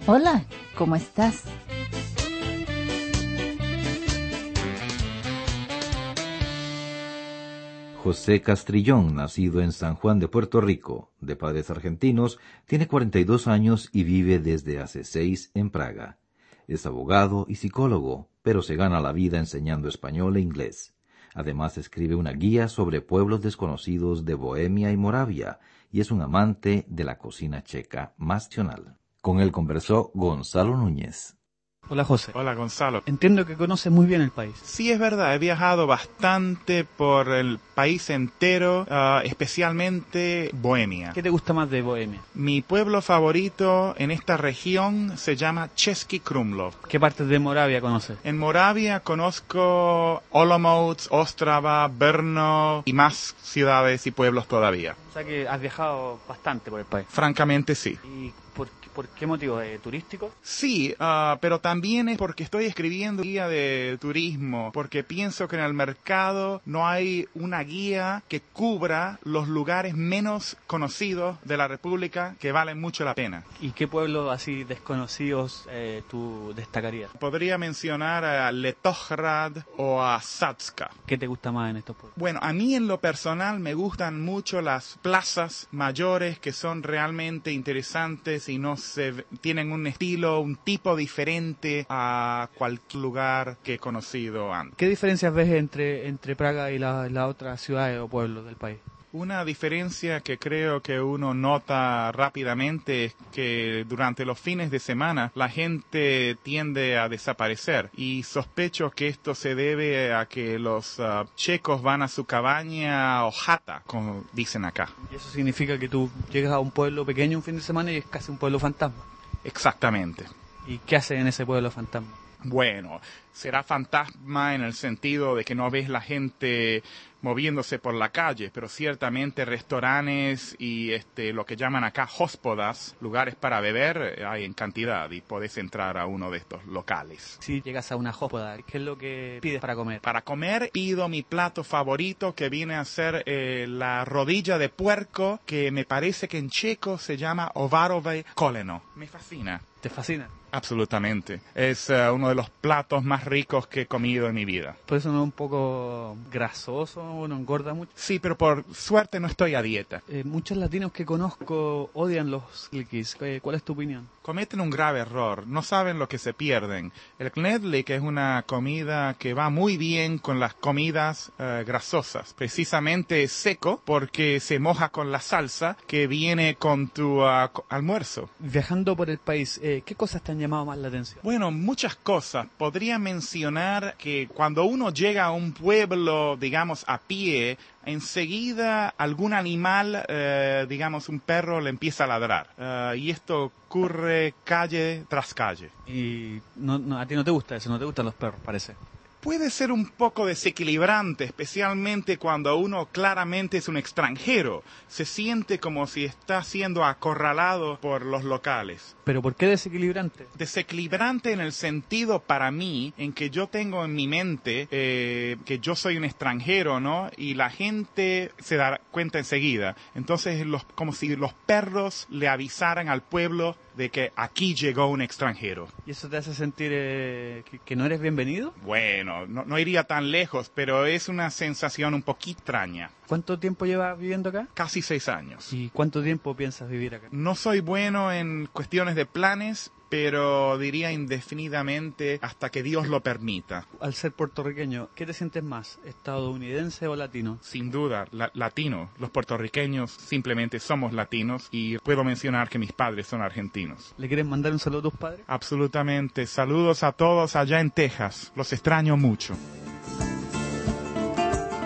Hola, ¿cómo estás? José Castrillón, nacido en San Juan de Puerto Rico, de padres argentinos, tiene 42 años y vive desde hace 6 en Praga. Es abogado y psicólogo, pero se gana la vida enseñando español e inglés. Además escribe una guía sobre pueblos desconocidos de Bohemia y Moravia, y es un amante de la cocina checa más nacional. Con él conversó Gonzalo Núñez. Hola José. Hola Gonzalo. Entiendo que conoces muy bien el país. Sí, es verdad, he viajado bastante por el país entero, especialmente Bohemia. ¿Qué te gusta más de Bohemia? Mi pueblo favorito en esta región se llama Český Krumlov. ¿Qué partes de Moravia conoces? En Moravia conozco Olomouc, Ostrava, Brno y más ciudades y pueblos todavía. O sea que has viajado bastante por el país. Francamente sí. ¿Y por qué motivo? ¿Turístico? Sí, pero también es porque estoy escribiendo guía de turismo, porque pienso que en el mercado no hay una guía que cubra los lugares menos conocidos de la República que valen mucho la pena. ¿Y qué pueblos así desconocidos tú destacarías? Podría mencionar a Letohrad o a Satska. ¿Qué te gusta más en estos pueblos? Bueno, a mí en lo personal me gustan mucho las plazas mayores que son realmente interesantes y tienen un estilo, un tipo diferente a cualquier lugar que he conocido antes. ¿Qué diferencias ves entre Praga y las otras ciudades o pueblos del país? Una diferencia que creo que uno nota rápidamente es que durante los fines de semana la gente tiende a desaparecer y sospecho que esto se debe a que los checos van a su cabaña o jata, como dicen acá. ¿Y eso significa que tú llegas a un pueblo pequeño un fin de semana y es casi un pueblo fantasma? Exactamente. ¿Y qué hacen en ese pueblo fantasma? Bueno, será fantasma en el sentido de que no ves la gente moviéndose por la calle, pero ciertamente restaurantes y lo que llaman acá hospodas, lugares para beber, hay en cantidad y podés entrar a uno de estos locales. Si llegas a una hospoda, ¿qué es lo que pides para comer? Para comer pido mi plato favorito, que viene a ser la rodilla de puerco, que me parece que en checo se llama ovarové koleno. Me fascina. ¿Te fascina? Absolutamente. Es uno de los platos más ricos que he comido en mi vida. ¿Por eso no es un poco grasoso, no engorda mucho? Sí, pero por suerte no estoy a dieta. Muchos latinos que conozco odian los knedlis. ¿Cuál es tu opinión? Cometen un grave error. No saben lo que se pierden. El knedlik es una comida que va muy bien con las comidas grasosas. Precisamente es seco porque se moja con la salsa que viene con tu almuerzo. Viajando por el país, ¿qué cosas te han llamado más la atención? Bueno, muchas cosas. Podría mencionar que cuando uno llega a un pueblo, digamos, a pie, enseguida algún animal, digamos un perro, le empieza a ladrar. Y esto ocurre calle tras calle. Y a ti no te gusta eso, no te gustan los perros, parece. Puede ser un poco desequilibrante, especialmente cuando uno claramente es un extranjero. Se siente como si está siendo acorralado por los locales. ¿Pero por qué desequilibrante? Desequilibrante en el sentido, para mí, en que yo tengo en mi mente que yo soy un extranjero, ¿no? Y la gente se da cuenta enseguida. Entonces, como si los perros le avisaran al pueblo de que aquí llegó un extranjero. ¿Y eso te hace sentir que no eres bienvenido? Bueno, no iría tan lejos, pero es una sensación un poquito extraña. ¿Cuánto tiempo llevas viviendo acá? Casi 6 años. ¿Y cuánto tiempo piensas vivir acá? No soy bueno en cuestiones de planes, pero diría indefinidamente hasta que Dios lo permita. Al ser puertorriqueño, ¿qué te sientes más, estadounidense o latino? Sin duda, latino. Los puertorriqueños simplemente somos latinos y puedo mencionar que mis padres son argentinos. ¿Le quieres mandar un saludo a tus padres? Absolutamente. Saludos a todos allá en Texas. Los extraño mucho.